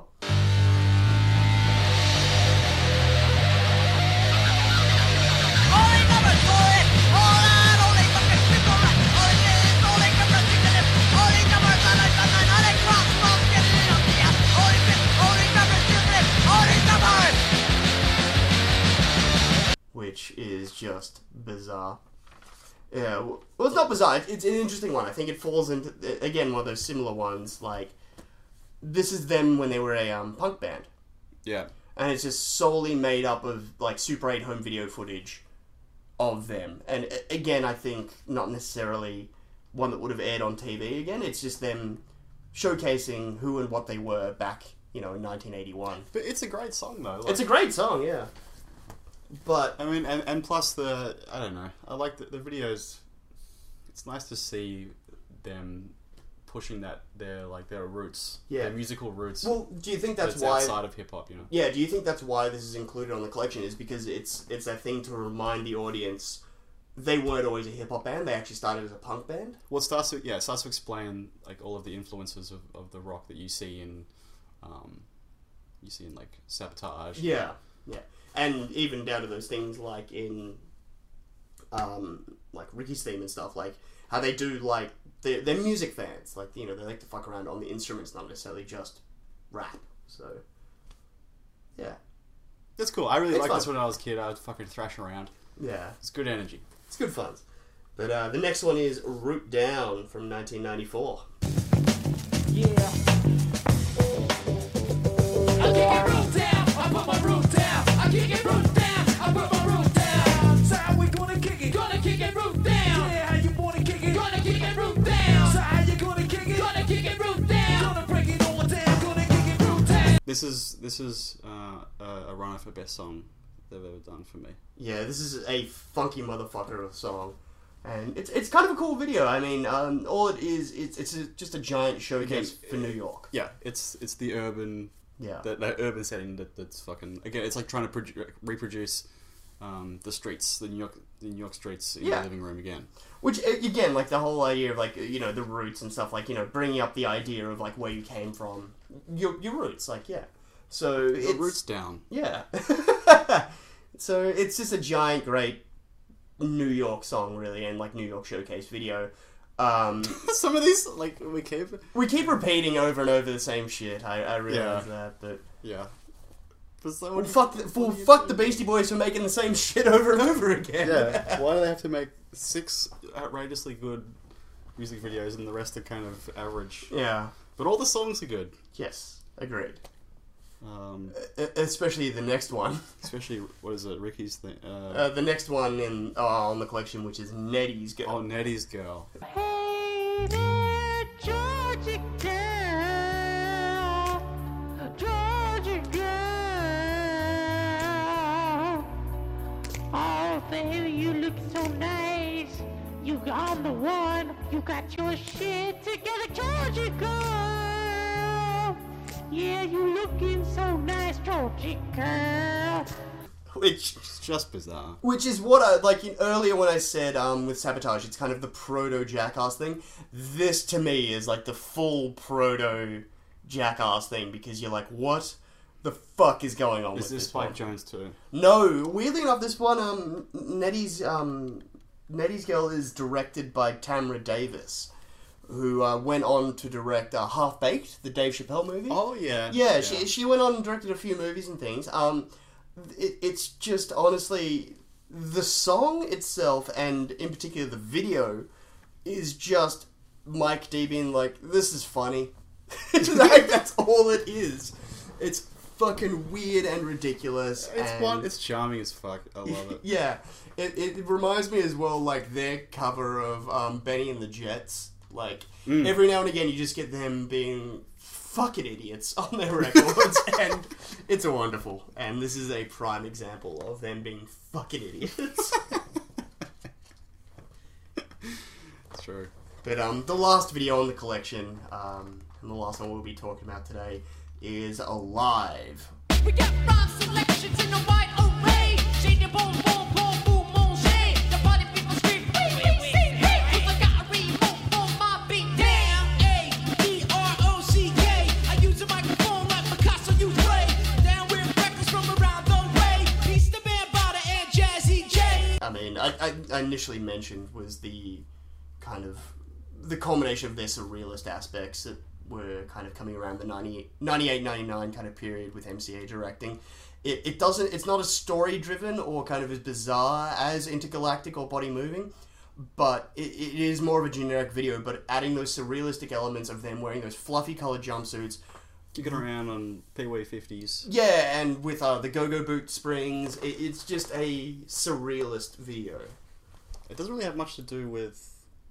Which is just bizarre. Yeah, well, it's not bizarre. It's an interesting one. I think it falls into, again, one of those similar ones. Like, this is them when they were a punk band. Yeah. And it's just solely made up of, like, Super 8 home video footage of them. And, again, I think not necessarily one that would have aired on TV again. It's just them showcasing who and what they were back, in 1981. But it's a great song, though. Like, It's a great song, yeah. But... I mean, and plus I don't know, I like the videos. It's nice to see them pushing their roots, Yeah. their musical roots. Well, do you think that's that's why... outside of hip hop, Yeah, do you think that's why this is included on the collection? Is because it's that thing to remind the audience they weren't always a hip hop band. They actually started as a punk band. Well, it starts to explain like all of the influences of the rock that you see in like Sabotage. Yeah, and even down to those things like in like Ricky's theme and stuff, like how they do like they're music fans. Like they like to fuck around on the instruments, not necessarily just rap. So yeah, That's cool. I really It's liked fun. this when I was a kid. I would fucking thrash around. yeah, It's good energy. it's good fun. But the next one is Root Down from 1994. Yeah. I kick it root down, I put my root down. I kick it root down, I put my root down. So how we gonna kick it? Gonna kick it root down. Yeah, how you wanna kick it? Gonna kick it root down. So how you gonna kick it? Gonna kick it root down. Gonna break it all down. Gonna kick it root down. This is a runner for best song they've ever done for me. Yeah, this is a funky motherfucker of a song. And it's kind of a cool video. I mean, all it is, just a giant showcase for New York. Yeah, it's the urban Yeah. that urban setting that's fucking again. It's like trying to reproduce the streets, the New York streets in Yeah. the living room again. Which, again, like, the whole idea of, like, you know, the roots and stuff, like, you know, bringing up the idea of, like, where you came from. Your roots, like, yeah. So, The it's... roots down. Yeah. So, it's just a giant, great New York song, really, and, like, New York showcase video. Some of these, like, we keep... We keep repeating over and over the same shit, I realize that, but... Yeah. But so Well, fuck the Beastie Boys for making the same shit over and over again. Yeah. Why do they have to make 6 outrageously good music videos and the rest are kind of average? Yeah. But all the songs are good. Yes, agreed. Especially Especially the next one. what is it? Ricky's thing. The next one on the collection, which is Nettie's Girl. Oh, Nettie's Girl. Hey there, Georgia girl, Georgia girl. Oh, baby, you look so nice. You on the one, you got your shit together, Georgia girl. Yeah, you looking so nice, Georgia girl. Which It's just bizarre. is what I, like, earlier when I said, with Sabotage, it's kind of the proto-Jackass thing. This, to me, is, like, the full proto-Jackass thing, because you're like, what the fuck is going on with Is this this Spike one? Jones too? No, weirdly enough, this one, Nettie's Girl is directed by Tamra Davis, who went on to direct Half Baked, the Dave Chappelle movie. Oh, yeah. Yeah, she went on and directed a few movies and things. It's just, honestly, the song itself, and in particular the video, is just Mike D being like, this is funny. Like, that's all it is. It's fucking weird and ridiculous. It's charming as fuck. I love it. Yeah. It reminds me as well, like, their cover of Benny and the Jets. Like, every now and again you just get them being fucking idiots on their records, and it's a wonderful. And this is a prime example of them being fucking idiots. True. But the last video on the collection, and the last one we'll be talking about today, is Alive. We got rhyme selections in a wide array. Shade the boom, boom, boom, boom, boom, shade. The party people scream, wait, wait, say, hey. 'Cause I got a remote for my beat. Damn, A-E-R-O-C-K. I use a microphone like Picasso used Ray. Down with records from around the way. Peace to Band Bada and Jazzy J. I mean, I initially mentioned was the kind of the culmination of their surrealist aspects that were kind of coming around the 98-99 kind of period with MCA directing. It's not as story driven or kind of as bizarre as Intergalactic or Body Moving, but it is more of a generic video, but adding those surrealistic elements of them wearing those fluffy colored jumpsuits, Kicking around on P-Way 50s. yeah, and with the go-go boot springs, it's just a surrealist video. It doesn't really have much to do with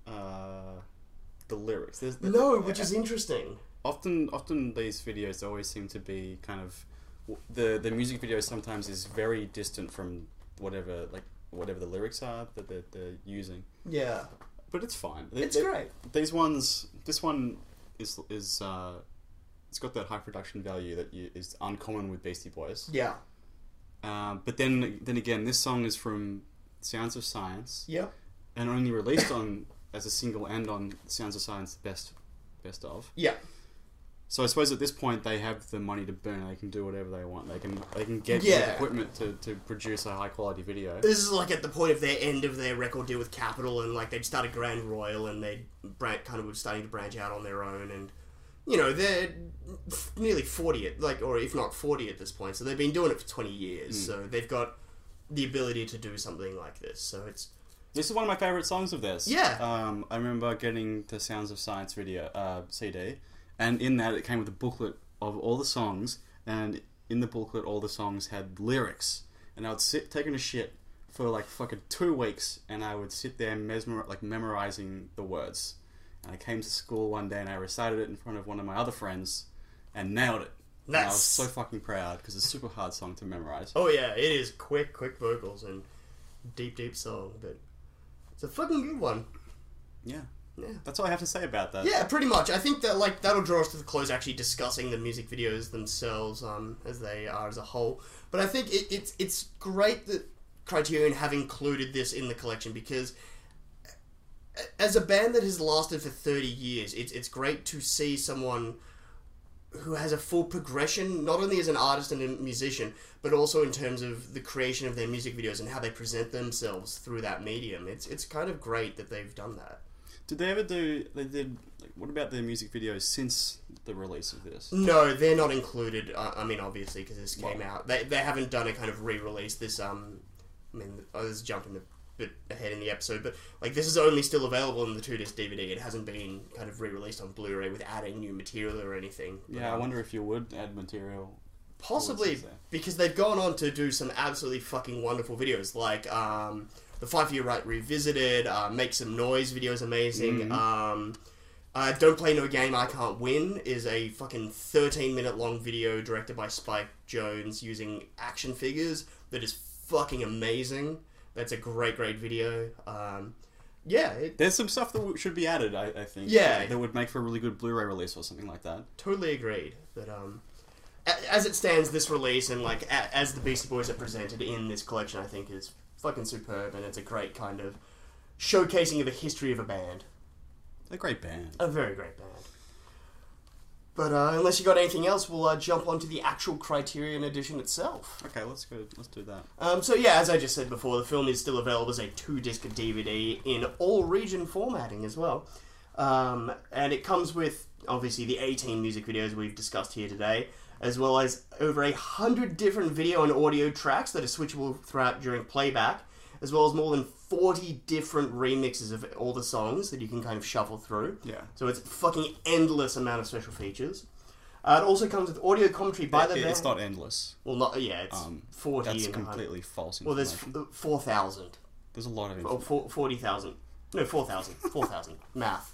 the lyrics. No, which is interesting. Often these videos always seem to be kind of the music video sometimes is very distant from whatever the lyrics are that they're using. Yeah. But it's fine. It's great. This one is it's got that high production value that is uncommon with Beastie Boys. Yeah. But then again, this song is from Sounds of Science. Yeah. And only released on as a single and on Sounds of Science best of. Yeah. So I suppose at this point they have the money to burn. They can do whatever they want. They can get Yeah. equipment to produce a high quality video. This is like at the point of their end of their record deal with Capitol, and like they'd started Grand Royal, and they kind of were starting to branch out on their own, and you know they're nearly 40 or if not 40 at this point. So they've been doing it for 20 years. So they've got the ability to do something like this. So This is one of my favorite songs of theirs. Yeah. I remember getting the Sounds of Science video CD, and in that it came with a booklet of all the songs, and in the booklet all the songs had lyrics, and I would sit taking a shit for like fucking 2 weeks, and I would sit there memorizing the words. And I came to school one day and I recited it in front of one of my other friends and nailed it. And I was so fucking proud because it's a super hard song to memorize. oh yeah, it is quick vocals and deep song, but it's a fucking good one. Yeah. Yeah. That's all I have to say about that. Yeah, pretty much. I think that that'll draw us to the close, actually discussing the music videos themselves, as they are as a whole. But I think it's great that Criterion have included this in the collection, because as a band that has lasted for 30 years, it's great to see someone who has a full progression, not only as an artist and a musician, but also in terms of the creation of their music videos and how they present themselves through that medium. It's kind of great that they've done that. Did they ever do... what about their music videos since the release of this? No, they're not included. I mean, obviously, because this came out. They haven't done a kind of re-release. This, I was jumping a bit ahead in the episode, but like this is only still available in the 2-disc DVD. It hasn't been kind of re-released on Blu-ray with adding new material or anything. Yeah, I wonder if you would add material. Possibly, because they've gone on to do some absolutely fucking wonderful videos, like the 5 for Your Right Revisited, Make Some Noise video is amazing. Don't Play No Game, I Can't Win is a fucking 13-minute long video directed by Spike Jonze using action figures that is fucking amazing. That's a great video. There's some stuff that should be added, I think. Yeah. That would make for a really good Blu-ray release or something like that. Totally agreed. But as it stands, this release and like as the Beastie Boys are presented in this collection, I think is fucking superb, and it's a great kind of showcasing of the history of a band. A great band. A very great band. But unless you got anything else, we'll jump onto the actual Criterion edition itself. Okay, let's do that. So yeah, as I just said before, the film is still available as a 2-disc DVD in all-region formatting as well. And it comes with, obviously, the 18 music videos we've discussed here today, as well as over 100 different video and audio tracks that are switchable throughout during playback, as well as more than 40 different remixes of all the songs that you can kind of shuffle through. Yeah. So it's a fucking endless amount of special features. It also comes with audio commentary by the band. It's not endless. Well, not it's 40. That's and completely false well, information. there's 4,000. There's a lot of Oh, information. 40,000. No, 4,000. 4,000. Math.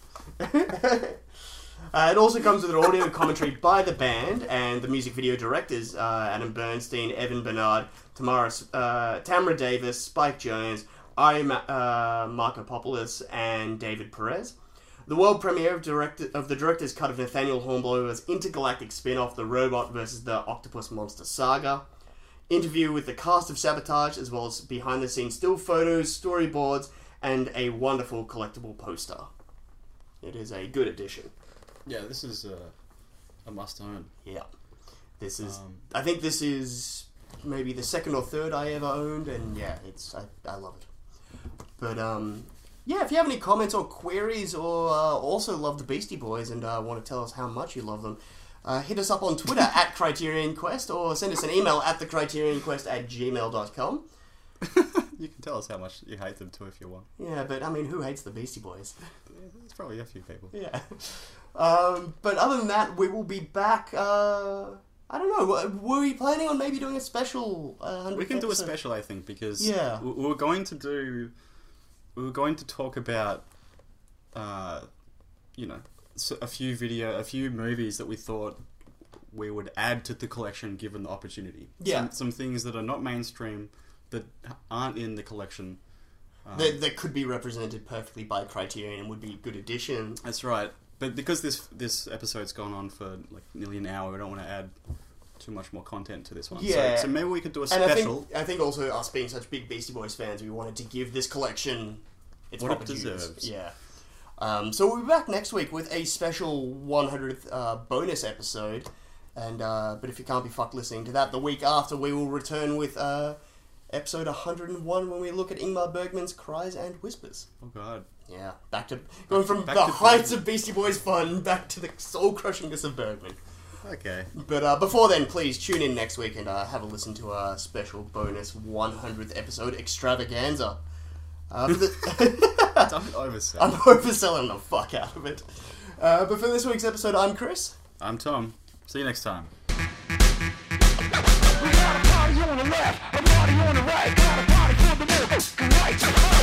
It also comes with an audio commentary by the band and the music video directors, Adam Bernstein, Evan Bernard, Tamara Davis, Spike Jonze, Ari Markopoulos, and David Perez. The world premiere of the director's cut of Nathaniel Hornblower's intergalactic spin-off, The Robot vs. the Octopus Monster Saga. Interview with the cast of Sabotage, as well as behind-the-scenes still photos, storyboards, and a wonderful collectible poster. It is a good addition. Yeah, this is a must-own. Yeah. This is... I think this is maybe the second or third I ever owned, and yeah, I love it. But, yeah, if you have any comments or queries, or also love the Beastie Boys and want to tell us how much you love them, hit us up on Twitter at Criterion Quest, or send us an email at thecriterionquest@gmail.com. You can tell us how much you hate them too if you want. Yeah, but, I mean, who hates the Beastie Boys? There's probably a few people. Yeah. But other than that, we will be back, I don't know, were we planning on maybe doing a special 100th We can do a episode? special, I think, because Yeah. we were going to talk about, a few movies that we thought we would add to the collection given the opportunity. Yeah. Some things that are not mainstream, that aren't in the collection. That could be represented perfectly by Criterion and would be a good addition. That's right. But because this episode's gone on for like nearly an hour, we don't want to add too much more content to this one. Yeah. So maybe we could do a And special. I think also us being such big Beastie Boys fans, we wanted to give this collection its What it proper dues. deserves. Yeah. So we'll be back next week with a special 100th bonus episode. And but if you can't be fucked listening to that, the week after we will return with episode 101 when we look at Ingmar Bergman's Cries and Whispers. Oh God. Yeah, going from back the to heights Bergman. of Beastie Boys fun back to the soul-crushingness of Bergman. Okay. But before then, please tune in next week and have a listen to our special bonus 100th episode extravaganza. Don't oversell. I'm overselling the fuck out of it. But for this week's episode, I'm Chris. I'm Tom. See you next time. We got a party on the left, a party on the right, got a party for the middle, right.